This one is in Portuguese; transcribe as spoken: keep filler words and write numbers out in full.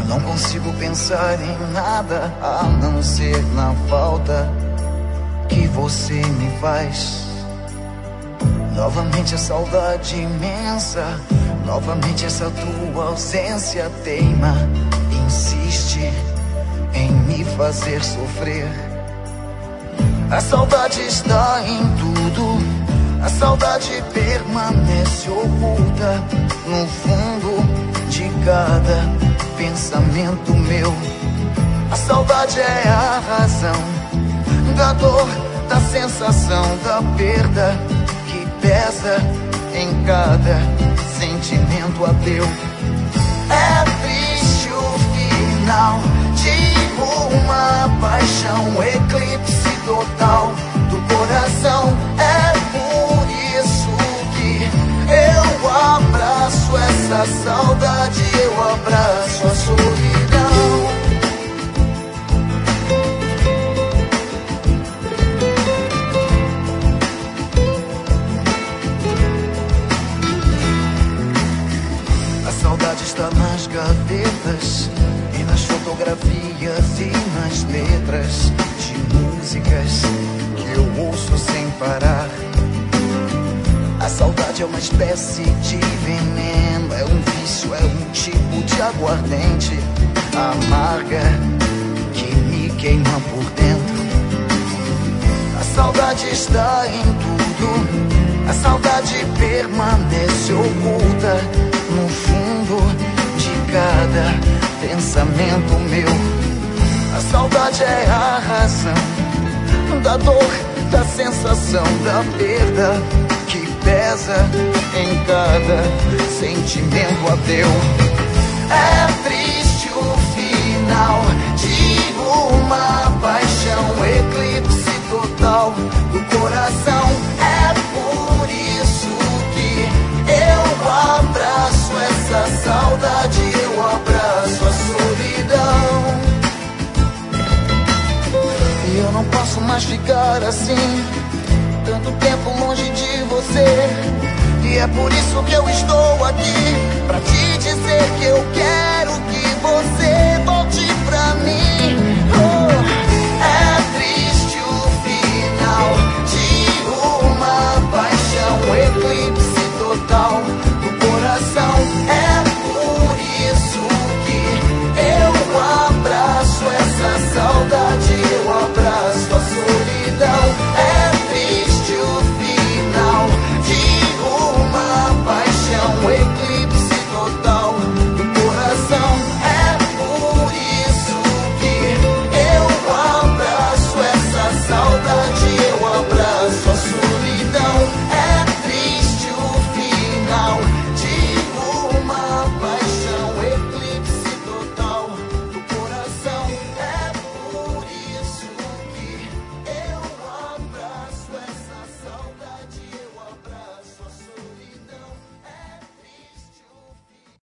Não consigo pensar em nada a não ser na falta que você me faz. Novamente a saudade imensa, novamente essa tua ausência teima, insiste em me fazer sofrer. A saudade está em tudo, a saudade permanece oculta no fundo de cada pensamento meu. A saudade é a razão da dor, da sensação, da perda que pesa em cada sentimento ateu. É triste o final de uma paixão, eclipse total do coração. É por isso que eu abraço essa saudade, eu abraço a solidão. A saudade está nas gavetas e nas fotografias e nas letras de músicas que eu ouço sem parar. A saudade é uma espécie de veneno, é um vício, é um tipo de aguardente amarga que me queima por dentro. A saudade está em tudo, a saudade permanece oculta no fundo de cada pensamento meu. A saudade é a razão da dor, da sensação, da perda que pesa em cada sentimento ateu. É triste o final de uma paixão, eclipse total do coração. É por isso que eu abraço essa saudade, eu abraço a solidão. E eu não posso mais ficar assim, tanto tempo longe de você. E é por isso que eu estou aqui, pra te dizer que eu quero que você volte pra mim. Oh, é triste o final de uma paixão, eclipse total do coração. É por isso que eu abraço essa saudade, eu abraço a solidão. É triste o final de uma paixão, eclipse total do coração. É por isso que eu abraço essa saudade, eu abraço a solidão.